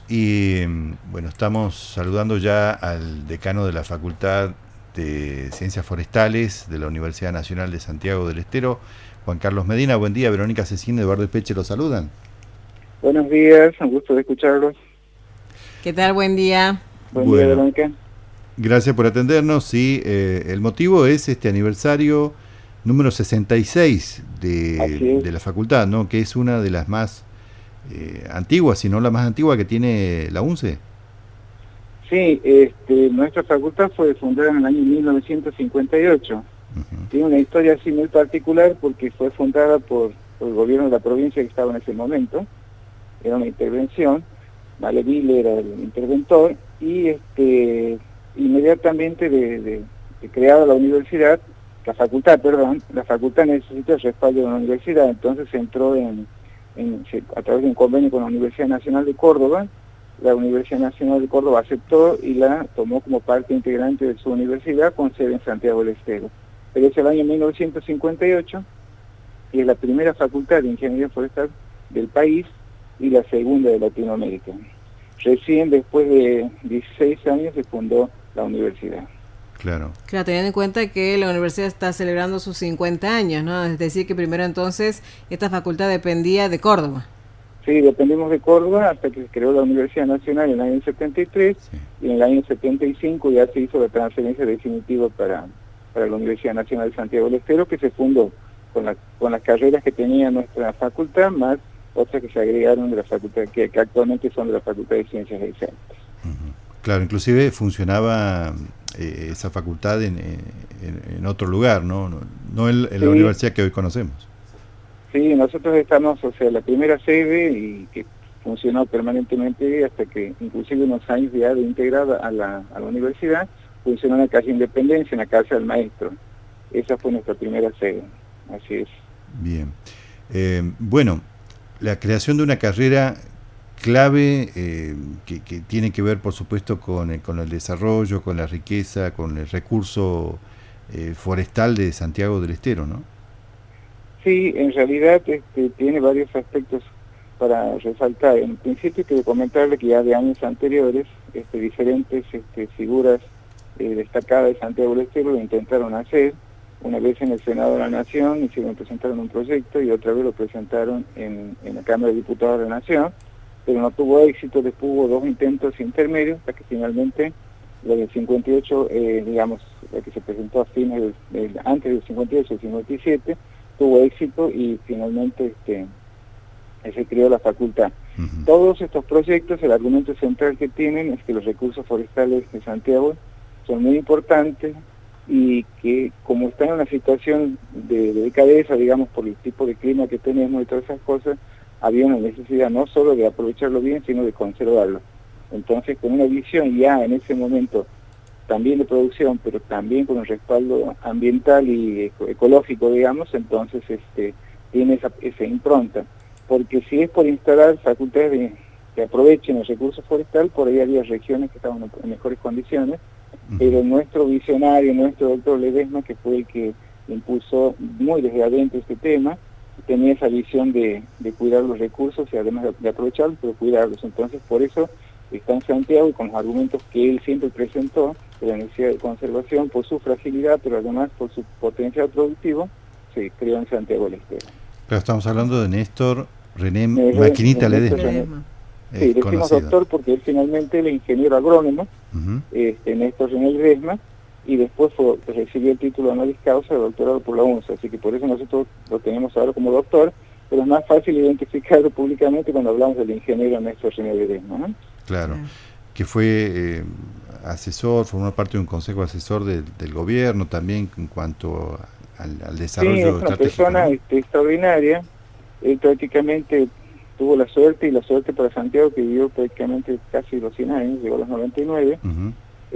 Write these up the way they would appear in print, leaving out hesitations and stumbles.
Y bueno, estamos saludando ya al decano de la Facultad de Ciencias Forestales de la Universidad Nacional de Santiago del Estero, Juan Carlos Medina. Buen día, Verónica Cecín, Eduardo Espeche los saludan. Buenos días, un gusto de escucharlos. ¿Qué tal? Buen día. Buen día, Bueno, Verónica. gracias por atendernos. Sí, el motivo es este aniversario número 66 Así es. de la facultad, ¿no? Que es una de las más antiguas, si no la más antigua que tiene la UNCE. Sí, nuestra facultad fue fundada en el año 1958. Uh-huh. Tiene una historia así muy particular porque fue fundada por el gobierno de la provincia que estaba en ese momento. Era una intervención, Maleville era el interventor, y inmediatamente de creada la universidad, la facultad necesitó el respaldo de la universidad, entonces entró a través de un convenio con la Universidad Nacional de Córdoba. La Universidad Nacional de Córdoba aceptó y la tomó como parte integrante de su universidad con sede en Santiago del Estero. Pero es el año 1958 y es la primera facultad de ingeniería forestal del país y la segunda de Latinoamérica. Recién después de 16 años se fundó la universidad. Claro. Claro, teniendo en cuenta que la universidad está celebrando sus 50 años, ¿no? Es decir, que primero entonces esta facultad dependía de Córdoba. Sí, dependimos de Córdoba hasta que se creó la Universidad Nacional en el año 73, sí. Y en el año 75 ya se hizo la transferencia definitiva para la Universidad Nacional de Santiago del Estero, que se fundó con las carreras que tenía nuestra facultad, más otras que se agregaron de la facultad, que actualmente son de la Facultad de Ciencias Exactas. Uh-huh. Claro, inclusive funcionaba esa facultad en otro lugar, ¿no? No en sí. La universidad que hoy conocemos. Sí, nosotros estamos, la primera sede y que funcionó permanentemente hasta que inclusive unos años ya de integrada a la universidad, funcionó en la calle Independencia, en la Casa del Maestro. Esa fue nuestra primera sede, así es. Bien. Bueno, la creación de una carrera clave que tiene que ver, por supuesto, con el desarrollo, con la riqueza, con el recurso forestal de Santiago del Estero, ¿no? Sí, en realidad tiene varios aspectos para resaltar. En principio quiero comentarle que ya de años anteriores diferentes figuras destacadas de Santiago del Estero lo intentaron hacer. Una vez en el Senado de la Nación presentaron un proyecto y otra vez lo presentaron en la Cámara de Diputados de la Nación, pero no tuvo éxito. Después hubo dos intentos intermedios hasta que finalmente la del 58, la que se presentó a fines antes del 58, el 57, tuvo éxito y finalmente se creó la facultad. Uh-huh. Todos estos proyectos, el argumento central que tienen es que los recursos forestales de Santiago son muy importantes y que como está en una situación de decadencia, digamos, por el tipo de clima que tenemos y todas esas cosas, había una necesidad no solo de aprovecharlo bien, sino de conservarlo. Entonces, con una visión ya en ese momento también de producción, pero también con un respaldo ambiental y ecológico, digamos, entonces tiene esa impronta. Porque si es por instalar facultades que aprovechen el recurso forestal, por ahí había regiones que estaban en mejores condiciones, pero nuestro visionario, nuestro doctor Ledesma, que fue el que impulsó muy desde adentro este tema, tenía esa visión de cuidar los recursos y además de aprovecharlos, pero cuidarlos. Entonces, por eso está en Santiago y con los argumentos que él siempre presentó, de la necesidad de conservación, por su fragilidad, pero además por su potencial productivo, se creó en Santiago del Estero. Pero estamos hablando de Néstor René Maquinita Ledesma. Sí, le decimos doctor porque él finalmente es ingeniero agrónomo, uh-huh. Néstor René Ledesma, y después recibió el título de honoris causa de doctorado por la UNCE, así que por eso nosotros lo tenemos ahora como doctor, pero es más fácil identificarlo públicamente cuando hablamos del ingeniero Néstor René Ledesma, ¿no? Claro, que fue asesor, formó parte de un consejo asesor del gobierno también en cuanto al desarrollo estratégico. Sí, es una persona, ¿no? Extraordinaria. Él prácticamente tuvo la suerte para Santiago, que vivió prácticamente casi los 100 años, llegó a los 99. Uh-huh.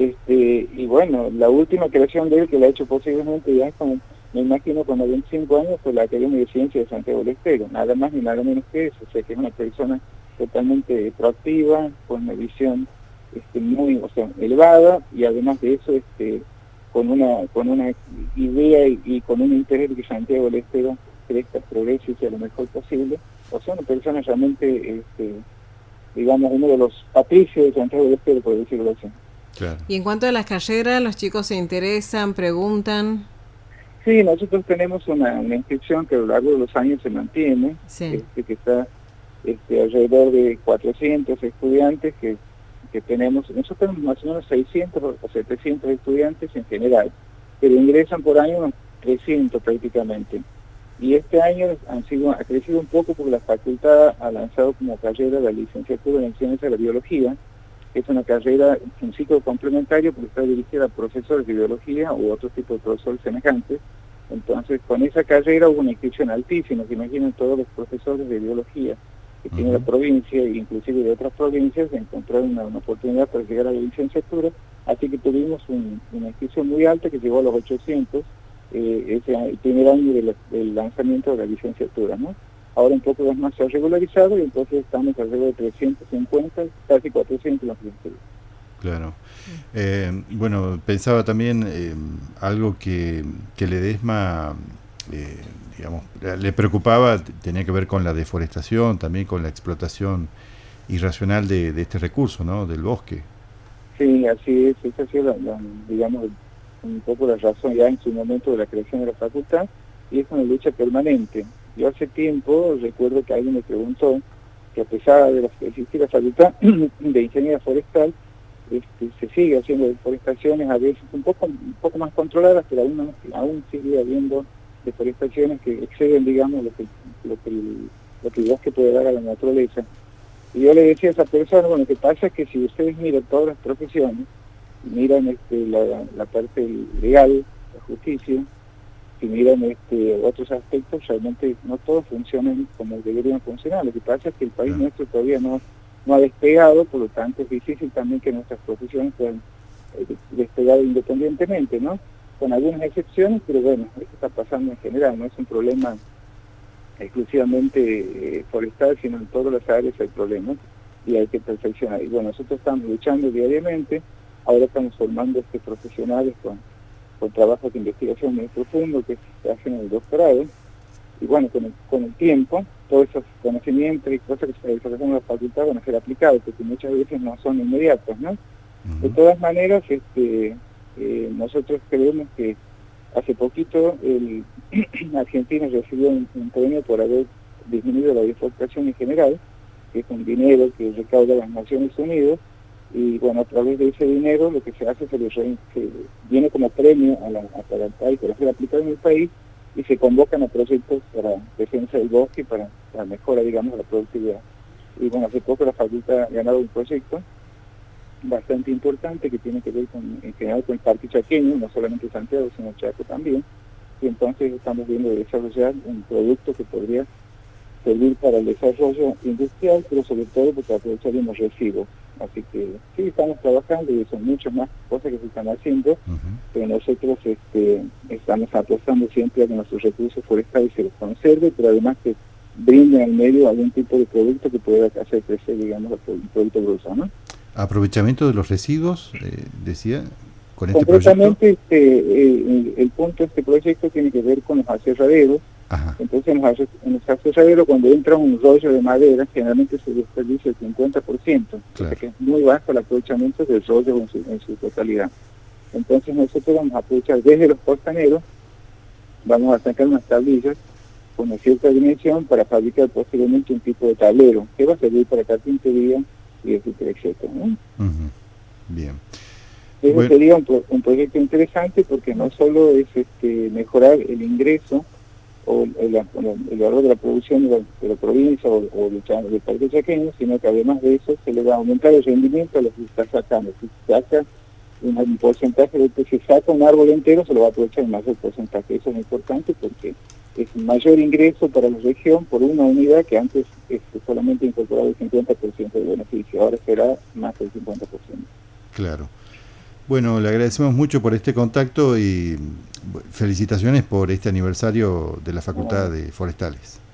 Y bueno, la última creación de él, que la ha hecho posiblemente ya me imagino cuando 25 años, fue la Academia de Ciencias de Santiago del Estero, nada más ni nada menos que eso. O sea, que es una persona totalmente proactiva, con una visión muy elevada, y además de eso con una idea y con un interés de que Santiago del Estero crezca, progrese y sea lo mejor posible. O sea, una persona realmente digamos, uno de los patricios de Santiago del Estero, por decirlo así. Claro. Y en cuanto a las carreras, ¿los chicos se interesan, preguntan? Sí, nosotros tenemos una inscripción que a lo largo de los años se mantiene, Sí. Que está alrededor de 400 estudiantes que tenemos. Nosotros tenemos más o menos 600 o 700 estudiantes en general, pero ingresan por año unos 300 prácticamente. Y este año ha crecido un poco porque la facultad ha lanzado como carrera la licenciatura en Ciencias de la Biología, que es una carrera, un ciclo complementario porque está dirigida a profesores de biología u otro tipo de profesores semejantes. Entonces, con esa carrera hubo una inscripción altísima, que imaginen todos los profesores de biología que tiene la provincia, e inclusive de otras provincias, de encontrar una oportunidad para llegar a la licenciatura. Así que tuvimos una inscripción muy alta que llegó a los 800, el primer año del lanzamiento de la licenciatura, ¿no? Ahora un poco más se ha regularizado y entonces estamos alrededor de 350, casi 400 en la licenciatura. Claro. Bueno, pensaba también algo que Ledesma, digamos, le preocupaba, tenía que ver con la deforestación, también con la explotación irracional de este recurso, ¿no? Del bosque. Sí, así es. Esa ha sido, digamos, un poco la razón ya en su momento de la creación de la facultad, y es una lucha permanente. Yo hace tiempo recuerdo que alguien me preguntó que a pesar de existir la facultad de ingeniería forestal, se sigue haciendo deforestaciones a veces un poco más controladas, pero aún sigue habiendo deforestaciones que exceden, digamos, lo que el bosque puede dar a la naturaleza. Y yo le decía a esa persona, bueno, lo que pasa es que si ustedes miran todas las profesiones, miran la parte legal, la justicia, si miran otros aspectos, realmente no todos funcionan como deberían funcionar. Lo que pasa es que el país nuestro todavía no ha despegado, por lo tanto es difícil también que nuestras profesiones puedan despegar independientemente, ¿no? Con algunas excepciones, pero bueno, esto está pasando en general, no es un problema exclusivamente forestal, sino en todas las áreas hay problemas y hay que perfeccionar. Y bueno, nosotros estamos luchando diariamente, ahora estamos formando profesionales con trabajos de investigación muy profundo que se hacen en el doctorado, y bueno, con el tiempo, todos esos conocimientos y cosas que se desarrollan en la facultad van a ser aplicados, porque muchas veces no son inmediatos, ¿no? De todas maneras, nosotros creemos que hace poquito Argentina recibió un premio por haber disminuido la deforestación en general, que es un dinero que recauda las Naciones Unidas, y bueno, a través de ese dinero lo que se hace se viene como premio para el país, para ser aplicado en el país, y se convocan a proyectos para defensa del bosque, para mejora, digamos, de la productividad. Y bueno, hace poco la facultad ha ganado un proyecto bastante importante que tiene que ver en general con el parque chaqueño, no solamente Santiago, sino Chaco también, y entonces estamos viendo de desarrollar un producto que podría servir para el desarrollo industrial, pero sobre todo porque aprovecharíamos residuos. Así que sí, estamos trabajando y son muchas más cosas que se están haciendo, pero nosotros estamos apostando siempre a que nuestros recursos forestales se los conserve, pero además que brinden al medio algún tipo de producto que pueda hacer crecer, digamos, el producto bruto, ¿no? Aprovechamiento de los residuos, decía, con este concretamente, el punto de este proyecto tiene que ver con los aserraderos. Ajá. Entonces en los aserraderos, cuando entra un rollo de madera, generalmente se desperdicia el 50%, claro. Que es muy bajo el aprovechamiento del rollo en su totalidad. Entonces nosotros vamos a aprovechar desde los costaneros, vamos a sacar unas tablillas con una cierta dimensión para fabricar posteriormente un tipo de tablero que va a servir para carpintería y etcétera, etcétera, ¿no? Bien. Eso sería un proyecto interesante porque no solo es mejorar el ingreso o el valor de la producción de la provincia o del parque chaqueño, sino que además de eso se le va a aumentar el rendimiento a lo que se está sacando. Si se saca un porcentaje de que se saca un árbol entero, se lo va a aprovechar en mayor porcentaje. Eso es importante porque es un mayor ingreso para la región por una unidad que antes solamente incorporaba el 50% de beneficio, ahora será más del 50%. Claro. Bueno, le agradecemos mucho por este contacto y felicitaciones por este aniversario de la Facultad de Forestales.